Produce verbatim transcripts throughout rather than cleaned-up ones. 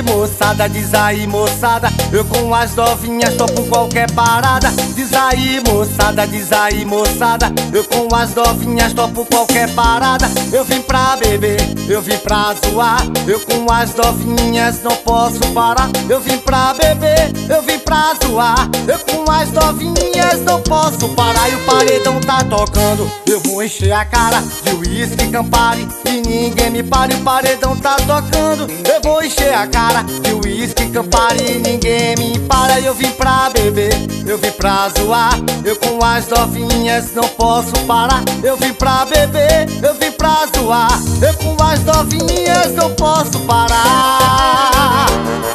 moçada, diz aí, moçada, eu com as novinhas topo qualquer parada. Diz aí, moçada, diz aí, moçada, eu com as novinhas topo qualquer parada. Eu vim pra beber, eu vim pra zoar, eu com as novinhas não posso parar. Eu vim pra beber, eu vim pra zoar, eu com as novinhas não posso parar. E o paredão tá tocando, eu vou encher a cara de uísque Campari e ninguém me para. E o paredão tá tocando, eu vou encher a cara de uísque Campari e ninguém me para. Eu vim pra beber, eu vim pra zoar, eu com as novinhas não posso parar. Eu vim pra beber, eu vim pra zoar, eu com as novinhas não posso parar.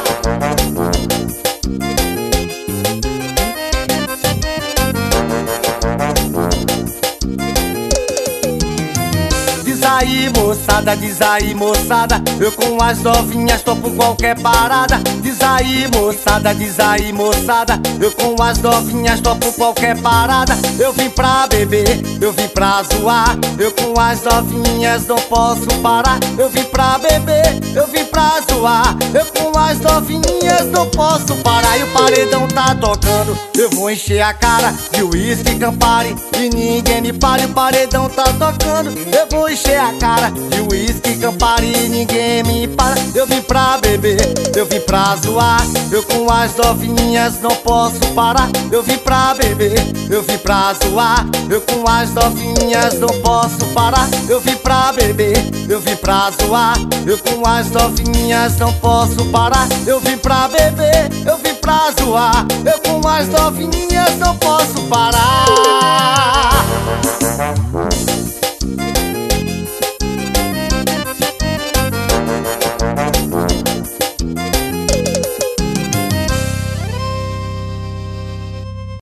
Diz aí, moçada, diz aí, moçada, eu com as novinhas topo qualquer parada. Diz aí, moçada, diz aí, moçada, eu com as novinhas topo qualquer parada. Eu vim pra beber, eu vim pra zoar, eu com as novinhas não posso parar. Eu vim pra beber, eu vim pra zoar, eu com as novinhas não posso parar. E o paredão tá tocando, eu vou encher a cara de uísque Campari e ninguém me para. E o paredão tá tocando, eu vou encher a cara de uísque Campari e ninguém me para. Eu vim pra beber, eu vim pra zoar, eu com as novinhas não posso parar. Eu vim pra beber, eu vim pra zoar, eu com as novinhas não posso parar. Eu vim pra beber, eu vim pra zoar, eu com as novinhas não posso parar. Eu vim pra beber, eu vim pra zoar, eu com as novinhas não posso parar.